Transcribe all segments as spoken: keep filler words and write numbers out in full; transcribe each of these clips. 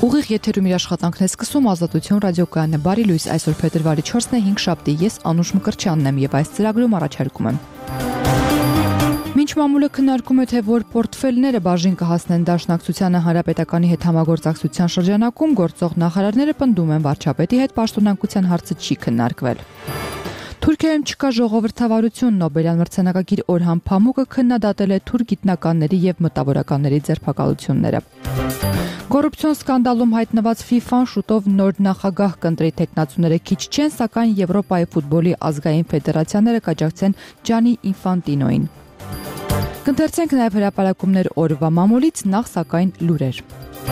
Ուղիղ եթերում իր աշխատանքն է սկսում Ազատություն ռադիոկայանն է, բարի լույս, այսօր փետրվարի չորսն է, հինգշաբթի, ես Անուշ Մկրտչյանն եմ եւ այս ծրագրում առաջարկում եմ. Մինչ մամուլը քննարկում է, թե որ պորտֆելները բաժին կհասնեն Դաշնակցությանը Հանրապետականի հետ համագործակցության շրջանակում, գործող նախարարները պնդում են վարչապետի հետ պաշտոնանկության հարցը չի քննարկվել. Թուրքիայում չկա ժողովրդավարություն, Նոբելյան մրցանակակիր Օրհան Փամուկը քննադատել է թուրք գիտնականների եւ մտավորականների ձերբակալությունները. Կոռուպցիոն սկանդալում հայտնված ֆիֆան շուտով նոր նախագահ կընտրի, թեկնածուները քիչ չեն, սակայն Եվրոպայի ֆուտբոլի ազգային ֆեդերացիաները կաջակցեն Ջանի Ինֆանտինոին. Կընթերցենք նաև հրապարակումներ օրվա մամուլից, նախ սակայն լուրեր.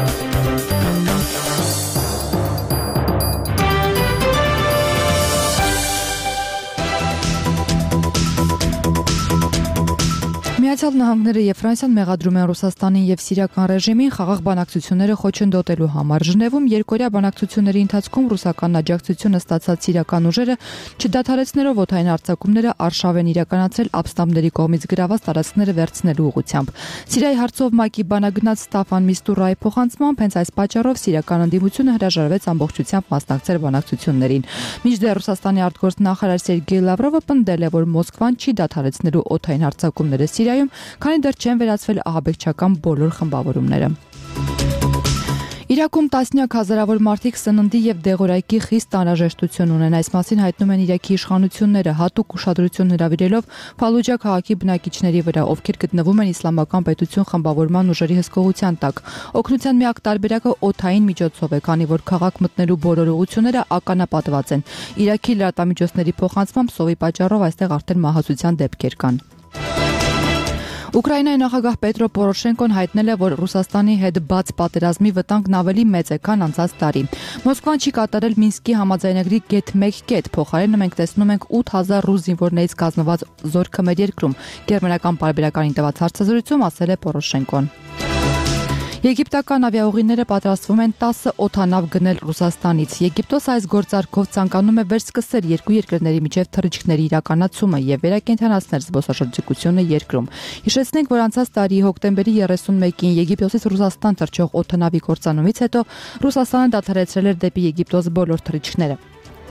Միացյալ Նահանգները եւ Ֆրանսիան մեղադրում են Ռուսաստանին եւ Սիրիական ռեժիմին խաղաղ բանակցությունները խոչընդոտելու համար։ Ժնևում երկօրյա բանակցությունների ընթացքում ռուսական աջակցությունը ստացած սիրիական ուժերը չդադարեցնելով օդային արձակումները արշավ են իրականացրել ապստամբների կողմից գրաված տարածքները վերցնելու ուղղությամբ։ Սիրիայի հարցով ՄԱԿ-ի բանագնաց Ստաֆան Միստուրայի փոխանցմամբ հենց այս պատճառով սիրիական ընդդիմությունը հրաժարվեց ամբողջությամբ մասնակցել բանակցություններին։ Մինչդեռ Ռուսաստանի արտգործնախարար Սերգեյ Լավրովը պնդել է, որ Մոսկվան չի դադարեցնելու օդային արձակումները Սիրիայում, քանի դեռ չեն վերացվել ահաբեկչական բոլոր խմբավորումները։ Իրաքում տասնյակ հազարավոր մարդիկ սննդի եւ դեղորայքի խիստ անհրաժեշտություն ունեն, այս մասին հայտնում են Իրաքի իշխանությունները, հատուկ ուշադրություն հրավիրելով Ֆալուջա քաղաքի բնակիչների վրա, ովքեր գտնվում են իսլամական պետություն խմբավորման ուժերի հսկողության տակ։ Օգնության միակ տարբերակը օդային միջոցով է, քանի որ քաղաք մտնելու բոլոր ուղղությունները ականապատված են։ Իրաքի լրատվամիջոցների փոխանցմամբ սովի պատճառով այստեղ արդեն մահացության դեպքեր կան։ Ուկրաինայի նախագահ Պետրո Պորոշենկոն հայտնել է, որ Ռուսաստանի հետ բաց պատերազմի վտանգն ավելի մեծ է, քան անցած տարի։ Մոսկվան չի կատարել Մինսկի համաձայնագրի գեթ մեկ կետ, փոխարենը մենք տեսնում ենք ութ հազար ռուս զինվորներից կազմված զորքը մեր երկրում, գերմանական պարբերականին տված հարցազրույցում ասել է Պորոշենկոն։ Եգիպտական ավիաուղիները պատրաստվում են տասը օդանավ գնել Ռուսաստանից։ Եգիպտոսը այս գործարքով ցանկանում է վերսկսել երկու երկրների միջև թռիչքների իրականացումը եւ վերակենդանացնել զբոսաշրջիկությունը երկրում։ Հիշեցնենք, որ անցած տարի հոկտեմբերի երեսունմեկին Եգիպտոսից Ռուսաստան թռչող օդանավի կործանումից հետո Ռուսաստանը դադարեցրել էր դեպի Եգիպտոս բոլոր թռիչքները։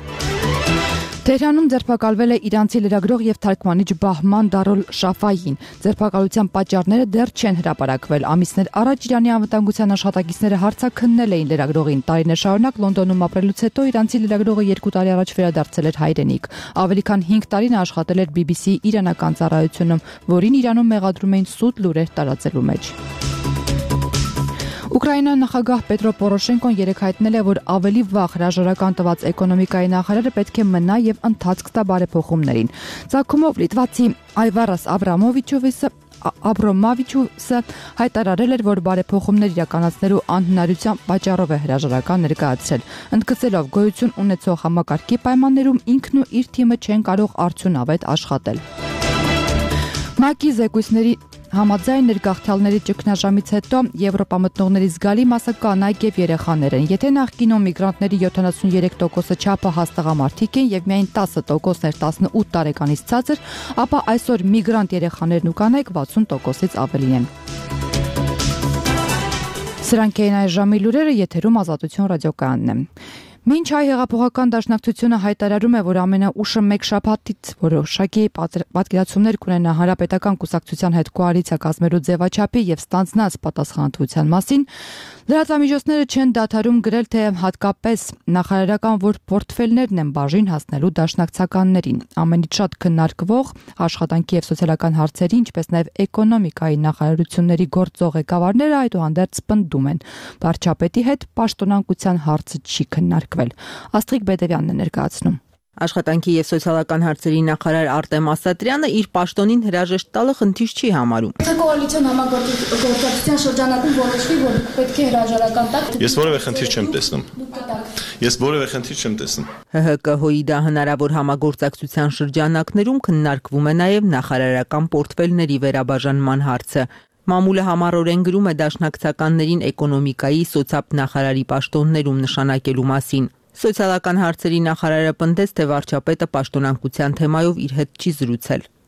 Թեհրանում ձերբակալվել է իրանցի լրագրող եւ թարգմանիչ Բահման Դարոլ Շաֆային։ Ձերբակալության պատճառները դեռ չեն հրապարակվել։ Ամիսներ առաջ Իրանի անվտանգության աշխատակիցները հարցաքննել էին լրագրողին։ Տարիներ շարունակ Լոնդոնում ապրելուց հետո իրանցի լրագրողը երկու տարի առաջ վերադարձել էր հայրենիք։ Ավելի քան հինգ տարի նա աշխատել էր բի բի սի իրանական ծառայությունում, որին Իրանում մեղադրում էին սուտ լուրեր տարածելու մեջ։ Ուկրաինայի նախագահ Պետրո Պորոշենկոն երեկ հայտնել է, որ ավելի վաղ հրաժարական տված էկոնոմիկայի նախարարը պետք է մնա եւ ընթացք տա բարեփոխումներին։ Ծագումով լիտվացի Այվարաս Աբրամովիչովիսը Աբրոմովիչուսը հայտարարել էր, որ բարեփոխումներ իրականացնելու անհնարության պատճառով է հրաժարական ներկայացրել, ընդգծելով գոյություն ունեցող համակարգի պայմաններում ինքն ու իր թիմը չեն կարող արդյունավետ աշխատել։ ՄԱԿ-ի զեկույցների Համաձայն ներգաղթյալների ճգնաժամից հետո Եվրոպա մտնողների զգալի մասը կանայք եւ երեխաներ են։ Եթե նախկինում միգրանտների յոթանասուններեք տոկոսը չափը հաստաղամարտիկ են եւ միայն տասը տոկոսներ տասնութ տարեկանից ցածր, ապա այսօր միգրանտ երեխաներն ու կանայք վաթսուն տոկոսից ավելին են։ Սրանք էին այս ժամի լուրերը, եթերում Ազատություն ռադիոկայանն է։ Մինչ հայ հեղափոխական դաշնակցությունը հայտարարում է, որ ամենաուշը մեկ շաբաթից որոշակի պատկերացումներ կունենա հանրապետական կուսակցության հետ կոալիցիա կազմելու ձևաչափի եւ ստանձնած պատասխանատվության մասին, լրատվամիջոցները չեն դադարում գրել, թե հատկապես նախարարական որ պորտֆելներն են բաժին հասնելու դաշնակցականներին։ Ամենից շատ քննարկվող աշխատանքի եւ սոցիալական հարցերի, ինչպես նաեւ էկոնոմիկայի նախարարությունների գործող ղեկավարները այդուհանդերձ պնդում են, վարչապետի հետ պաշտոնանկության հարցը չի քննարկվել։ Աստղիկ Բեդևյանն է ներկայացնում։ Աշխատանքի եւ սոցիալական հարցերի նախարար Արտեմ Ասատրյանը իր պաշտոնին հրաժեշտ տալը խնդիր չի համարում։ Կոալիցիոն համագործակցության շրջանակում որոշվի, որ պետք է հրաժարական տակ։ Ես որևէ խնդիր չեմ տեսնում։ Ես որևէ խնդիր չեմ տեսնում։ Հ Հ Կ Հ-ի դա հնարավոր համագործակցության շրջանակներում քննարկվում է նաեւ նախարարական պորտֆելների վերաբաժանման հարցը։ Մամուլը համառորեն գրում է դաշնակցականներին էկոնոմիկայի սոցիալ-նախարարի պաշտոններում նշանակելու մասին։ Սոցիալական հարցերի նախարարը պնդեց, թե վարչապետը պաշտոնանկության թեմայով իր հետ չի զրուցել։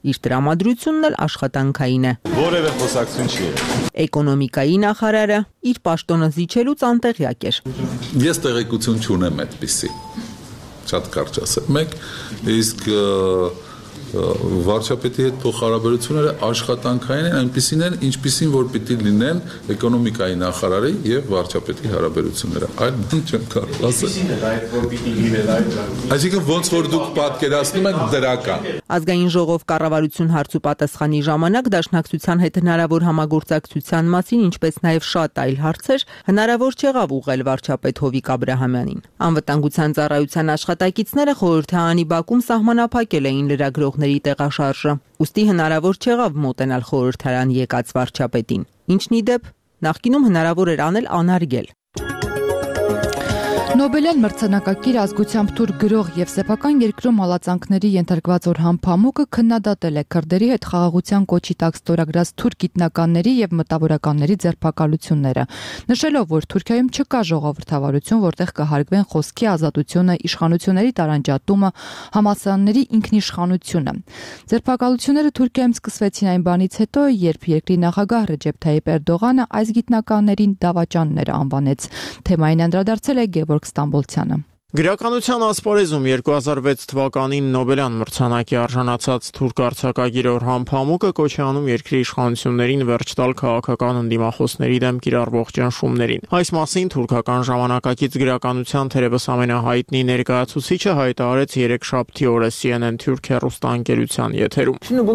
Իր տրամադրությունն էլ աշխատանքային է։ Որևէ խոսակցություն չի եղել։ Էկոնոմիկայի նախարարը իր պաշտոնը զիջելուց անտեղյակ էր։ Ես տեղեկություն չունեմ այդպիսի։ Շատ կարճ ասեմ, մեկ իսկ վարչապետի հետ փոխհարաբերությունները աշխատանքային են, այնպիսին են, ինչպիսին որ պիտի լինեն էկոնոմիկայի նախարարի եւ վարչապետի հարաբերությունները։ Այլ բան չեմ կարող ասել։ Այսինքն ոնց որ դուք պատկերացնում եք դրական։ Ազգային ժողով կառավարություն հարց ու պատասխանի ժամանակ դաշնակցության հետ հնարավոր համագործակցության մասին, ինչպես նաև շատ այլ հարցեր, հնարավոր չեղավ ուղղել վարչապետ Հովիկ Աբրահամյանին։ Անվտանգության ծառայության աշխատակիցները խորհրդարանի բակում սահմանափակել էին լրագրողների տեղաշարժը։ Ուստի հնարավոր չեղավ մոտենալ խորհրդարան եկած վարչապետին։ Ինչն ի դեպ, նախկինում հնարավոր էր անել անարգել։ Նոբելյան մրցանակակիր ազգությամբ թուրք գրող եւ սեփական երկրում հալածանքների ենթարկված Օրհան Փամուկը քննադատել է քրդերի հետ խաղաղության կոչի տակ ստորագրած թուրք գիտնականների եւ մտավորականների ձերբակալությունները, նշելով, որ Թուրքիայում չկա ժողովրդավարություն, որտեղ կհարգվեն խոսքի ազատությունը, իշխանությունների տարանջատումը, համալսարանների ինքնիշխանությունը։ Ձերբակալությունները Թուրքիայում սկսվեցին այն բանից հետո, երբ երկրի նախագահ Ռեջեփ Թայիփ Էրդողանը այս գիտնականներին դավաճաններ անվանեց։ Թեմային անդրադարձել է Գևորգ Ստամբոլցյանը։ Գրականության ասպարեզում երկու հազար վեց թվականին Նոբելյան մրցանակի արժանացած թուրք արձակագիր Օրհան Փամուկը կոչ է անում երկրի իշխանություններին վերջ տալ քաղաքական ընդդիմախոսների դեմ կիրառվող ճնշումներին։ Այս մասին թուրքական ժամանակակից գրականության թերևս ամենահայտնի ներկայացուցիչը հայտարարեց երեքշաբթի օրը C N N Թուրք հեռուստաընկերության եթերում։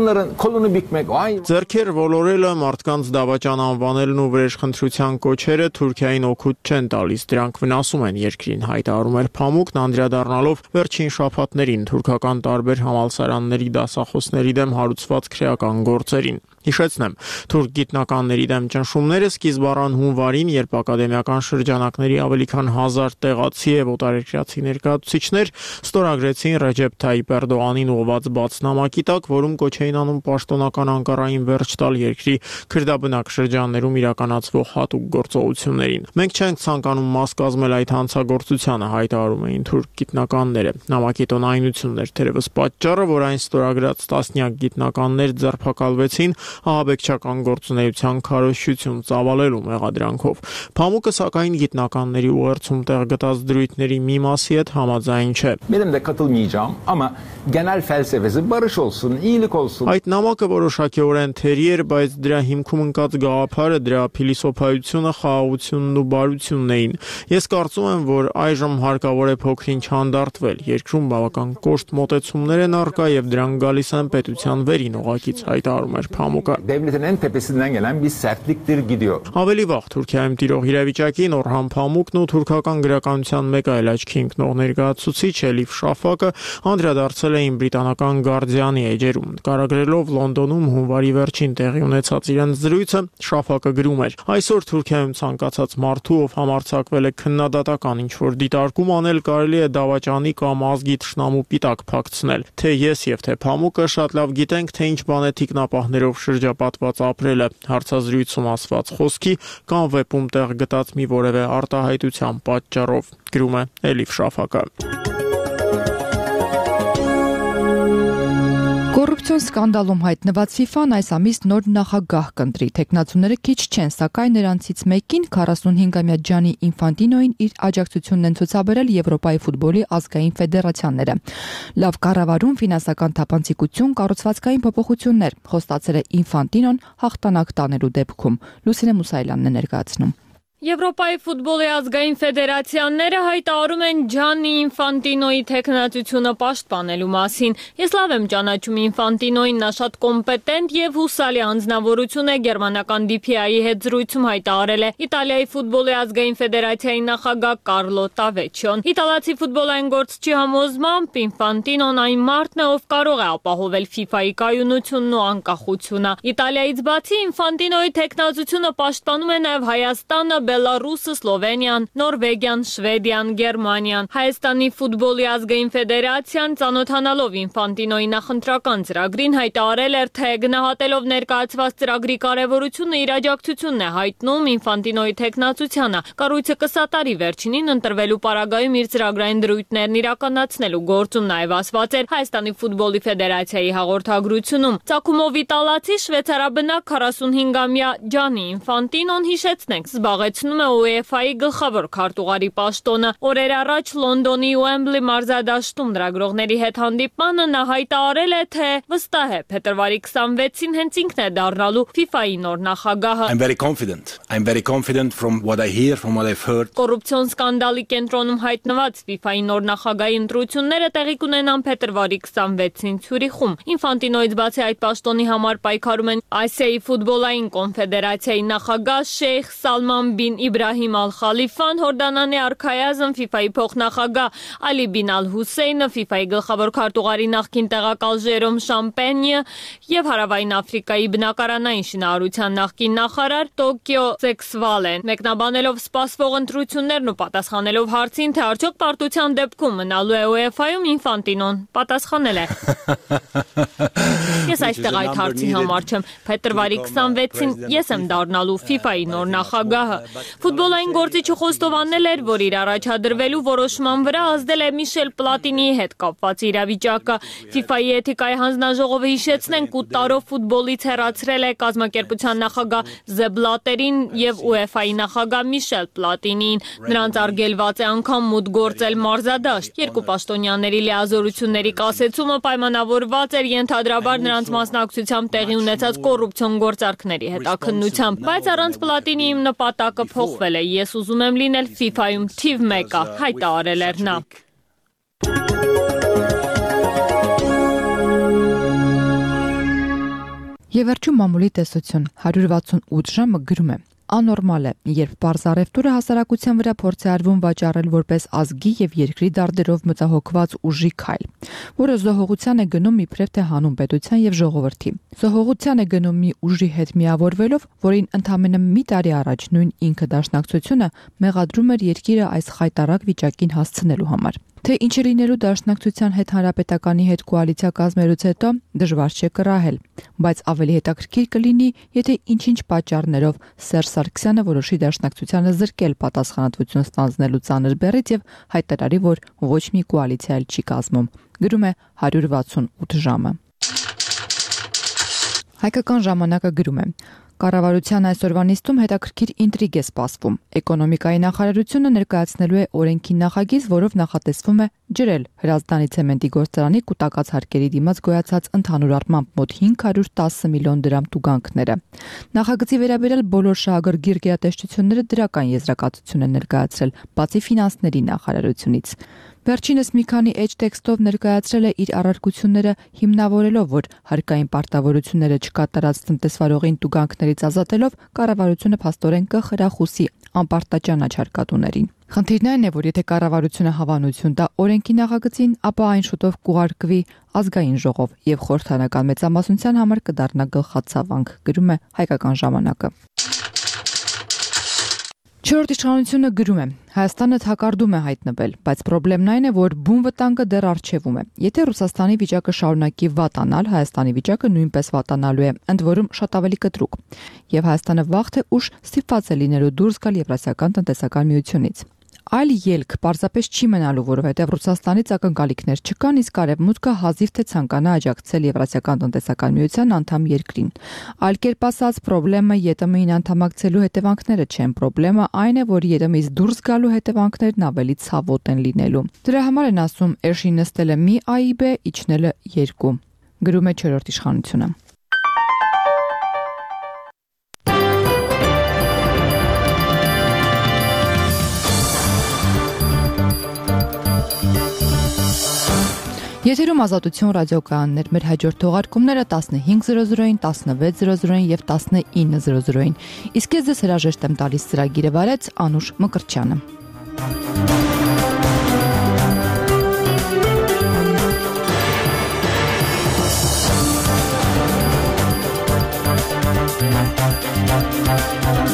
Ձեռքեր ոլորելը, մարդկանց դավաճան անվանելն ու վրեժխնդրության կոչերը Թուրքիային օգուտ չեն տալիս, դրանք վնասում են երկրին, հայտարարում էր Փամուկն անդրադառնալով վերջին շաբաթներին թուրքական տարբեր համալսարանների դասախոսների դեմ հարուցված քրեական գործերին։ Հիշեցնեմ, թուրք գիտնականների դեմ ճնշումները սկիզբ առան հունվարին, երբ ակադեմիական շրջանակների ավելի քան հազար տեղացի եւ օտարերկրացի ներկայացուցիչներ ստորագրեցին Ռեջեփ Թայիփ Էրդողանին ուղղված բացնամակի տակ, որում կոչ էին անում պաշտոնական Անկարային վերջ տալ երկրի քրդաբնակ շրջաններում իրականացվող հատուկ գործողություններին։ Մենք չենք ցանկանում մաս կազմել այդ հանցագործությանը, հայտարարում էին թուրք գիտնականները։ Նամակի տոնայնությունն էր թերևս պատճառը, որ այն ստորագրած տասնյակ գիտնականներ ձերբակալվեցին ահաբեկչական գործունեության քարոզչություն ծավալելու մեղադրանքով։ Փամուկը սակայն գիտնականների ուղերձում տեղ գտած դրույթների մի մասի հետ համաձայն չէ։ Այդ նամակը որոշակիորեն թերի էր, բայց դրա հիմքում ընկած գաղափարը, դրա փիլիսոփայությունը, խաղաղությունն ու բարությունն էին։ Ես կարծում եմ, որ այժմ հարկավոր է փոքրինչ հանդարտվել։ Երկրում բավական կոշտ մոտեցումներ են առկա եւ դրանք գալիս են պետության վերին օղակից, հայտարարում էր Փամուկը։ Ավելի վաղ Թուրքիայում տիրող իրավիճակին Օրհան Փամուկն ու թուրքական գրականության մեկ այլ աչքի ընկնող ներկայացուցիչ Էլիֆ Շաֆակը անդրադարձել էին բրիտանական Guardian-ի էջերում։ Կարագրելով Լոնդոնում հունվարի վերջին տեղի ունեցած իրենց զրույցը, Շաֆակը գրում էր. Այսօր Թուրքիայում ցանկացած մարդու, ով համարձակվել է քննադատական ինչ-որ դիտարկում անել, կարելի է դավաճանի կամ ազգի թշնամու պիտակ փակցնել։ Թե ես եւ թե Փամուկը շատ լավ գիտենք, թե ինչ բան է թիկնապահներով շրջապատված ապրելը, հարցազրույցում ասված խոսքի կամ վեպում տեղ գտած մի որևէ արտահայտության պատճառով, գրում է Էլիֆ Շաֆակը։ Կոռուպցիոն սկանդալում հայտնված ֆիֆան այս ամիս նոր նախագահ կընտրի։ Տեխնացուները քիչ չեն, սակայն նրանցից մեկին քառասունհինգամյա Ջանի Ինֆանտինոին իր աջակցությունն են ցուցաբերել Եվրոպայի ֆուտբոլի ազգային ֆեդերացիաները։ Լավ կառավարում, ֆինանսական թափանցիկություն, կառուցվածքային փոփոխություններ, խոստացել է Ինֆանտինոն հաղթանակ տանելու դեպքում։ Լուսինե Մուսայելյանն է ներկայացնում։ Եվրոպայի ֆուտբոլի ազգային ֆեդերացիաները հայտարարում են Ջանի Ինֆանտինոյի տեխնացությունը պաշտպանելու մասին։ Ես լավ եմ ճանաչում Ինֆանտինոյին, նա շատ կոմպետենտ եւ հուսալի անձնավորություն է, գերմանական D P I-ի հետ զրույցում հայտարարել է Իտալիայի ֆուտբոլի ազգային ֆեդերացիայի նախագահ Կարլո Տավեչիոն։ Իտալացի ֆուտբոլային գործչի համոզմամբ Ինֆանտինոն այն մարդն է, ով կարող է ապահովել FIFA-ի կայունությունն ու անկախությունը։ Իտալիայից բացի Ինֆանտինոյի տեխնացությունը պաշտպանում է նաեւ Հայաստանը, Բելարուսը, Սլովենիան, Նորվեգիան, Շվեդիան, Գերմանիան։ Հայաստանի ֆուտբոլի ազգային ֆեդերացիան ծանոթանալով Ինֆանտինոյի նախընտրական ծրագրին հայտարարել էր, թե գնահատելով ներկայացված ծրագրի կարևորությունը իր աջակցությունն է հայտնում Ինֆանտինոյի թեկնածությանը։ Կառույցը կսատարի վերջինին ընտրվելու պարագայում իր ծրագրային դրույթներն իրականացնելու գործում նաև ասված էր Հայաստանի ֆուտբոլի ֆեդերացիայի հաղորդագրությունում։ Ծագումով իտալացի շվեյցարաբնակ քառասունհինգամյա Ջանի Ինֆանտինոն, հիշեցնենք, զբաղեցնում է ՈՒԵՖԱ-ի գլխավոր քարտուղարի պաշտոնը։ Օրեր առաջ Լոնդոնի Ուեմբլի մարզադաշտում լրագրողների հետ հանդիպմանը նա հայտարարել է, թե վստահ է փետրվարի քսանվեցին հենց ինքն է դառնալու ֆիֆայի նոր նախագահը։ I'm very confident. I'm very confident from what I hear, from what I've heard. Կոռուպցիոն սկանդալի կենտրոնում հայտնված ֆիֆայի նոր նախագահի ընտրությունները տեղի կունենան փետրվարի քսանվեցին Ցյուրիխում։ Ինֆանտինոյից բացի այդ պաշտոնի համար պայքարում են Ասիայի ֆուտբոլային կոնֆեդերացիայի նախագահ Շեյխ Սալման բին Իբրահիմ Ալ-Խալիֆան, Հորդանանի արքայազն ֆիֆայի փոխնախագահ Ալի բին Ալ-Հուսեյնը, ֆիֆայի գլխավոր քարտուղարի նախկին տեղակալ Ժերոմ Շամպենյը եւ Հարավային Աֆրիկայի բնակարանային շինարարության նախկին նախարար Տոկիո Սեքսվալեն։ Մեկնաբանելով սպասվող ընտրություններն ու պատասխանելով հարցին, թե արդյոք պարտության դեպքում մնալու է ՈՒԵՖԱ-ում, Ինֆանտինոն պատասխանել է. Ես այստեղ այդ հարցի համար չեմ։ Փետրվարի քսանվեցին ես եմ դառնալու ֆիֆայի նոր նախագահը։ Ֆուտբոլային գործիչը խոստովանել էր, որ իր առաջադրվելու որոշման վրա ազդել է Միշել Պլատինիի հետ կապված իրավիճակը։ ֆիֆայի էթիկայի հանձնաժողովը, հիշեցնենք, ութ տարով ֆուտբոլից հեռացրել է կազմակերպության նախագահ Զեբ Բլատերին եւ ՈՒԵՖԱ-ի նախագահ Միշել Պլատինին։ Նրանց արգելված է անգամ մուտք գործել մարզադաշտ։ Երկու պաշտոնյաների լիազորությունների կասեցումը պայմանավորված էր ենթադրաբար նրանց մասնակցությամբ տեղի ունեցած կոռուպցիոն գործարքների հետաքննությամբ, բայց առանց Պլատինիի իմ նպատակը փոխվել է։ Ես ուզում եմ լինել ֆիֆայում թիվ մեկը, հայտարարել էր նա։ Եվ վերջում մամուլի տեսություն հարյուր վաթսունութ ժամը գրում է. Անորմալ է, երբ պարզ առևտուրը հասարակության վրա փորձ է արվում վաճառել որպես ազգի եւ երկրի դարդերով մտահոգված ուժի քայլ, որը զոհողության է գնում իբրև թե հանուն պետության եւ ժողովրդի։ Զոհողության է գնում մի ուժի հետ միավորվելով, որին ընդամենը մի տարի առաջ նույն ինքը դաշնակցությունը մեղադրում էր երկիրը այս խայտառակ վիճակին հասցնելու համար։ Թե ինչ է լինելու դաշնակցության հետ հանրապետականի հետ կոալիցիա կազմելուց հետո դժվար չէ կռահել, բայց ավելի հետաքրքիր կլինի, եթե ինչ-ինչ պատճառներով Սերժ Սարգսյանը որոշի դաշնակցությանը զրկել պատասխանատվություն ստանձնելու ծանր բեռից եւ հայտարարի, որ ոչ մի կոալիցիա էլ չի կազմում։ Գրում է հարյուր վաթսունութ ժամը։ Հայկական ժամանակը գրում է. Կառավարության այսօրվա նիստում հետաքրքիր ինտրիգ է սպասվում։ Էկոնոմիկայի նախարարությունը ներկայացնելու է օրենքի նախագիծ, որով նախատեսվում է ջրել Հրազդանի ցեմենտի գործարանի կուտակած հարկերի դիմաց գոյացած ընդհանուր առմամբ մոտ հինգ հարյուր տասը միլիոն դրամ տուգանքները։ Նախագծի վերաբերյալ բոլոր շահագրգիռ գերատեսչությունները դրական եզրակացություն են ներկայացրել, բացի ֆինանսների նախարարությունից։ Վերջինս մի քանի էջ տեքստով ներկայացրել է իր առարկությունները, հիմնավորելով, որ հարկային պարտավորությունները չկատարած տնտեսվարողին տուգանքներից ազատելով կառավարությունը փաստորեն կխրախուսի անպարտաճանաչ հարկատուներին։ Խնդիրն այն է, որ եթե կառավարությունը հավանություն տա օրենքի նախագծին, ապա այն շուտով կուղարկվի ազգային ժողով եւ խորհրդանական մեծամասնության համար կդառնա գլխացավանք, գրում է Հայկական ժամանակը։ Չորրորդ իշխանությունը գրում է. Հայաստանը թակարդում է հայտնվել, բայց խնդիրն այն է, որ բուն վտանգը դեռ առջևում է։ Եթե Ռուսաստանի վիճակը շարունակի վատանալ, Հայաստանի վիճակը նույնպես վատանալու է, ընդ որում շատ ավելի կտրուկ։ Եվ Հայաստանը վաղ թե ուշ ստիպված է լինելու դուրս գալ Եվրասիական տնտեսական միությունից։ Այլ ելք պարզապես չի մնալու, որովհետև Ռուսաստանից ակնկալիքներ չկան, իսկ Արևմուտքը հազիվ թե ցանկանա աջակցել Եվրասիական տնտեսական միության անդամ երկրին։ Այլ կերպ ասած, խնդրեմը ԵՏՄ-ին անդամակցելու հետևանքները չեն, խնդրեմը այն է, որ ԵՏՄ-ից դուրս գալու հետևանքներն ավելի ցավոտ են լինելու։ Դրա համար են ասում, էրշի նստելը մի A I B, իջնելը երկու։ Գրում է չորրորդ իշխանությունը։ Եթերում Ազատություն ռադիոկայաններ, մեր հաջորդ թողարկումները տասնհինգ զրո զրոին, տասնվեց զրո զրոին եւ տասնինը զրո զրոին։ Իսկ ես ձեզ հրաժեշտ եմ տալիս ծրագիրը վարեց Անուշ Մկրտչյանը։ We'll be right back.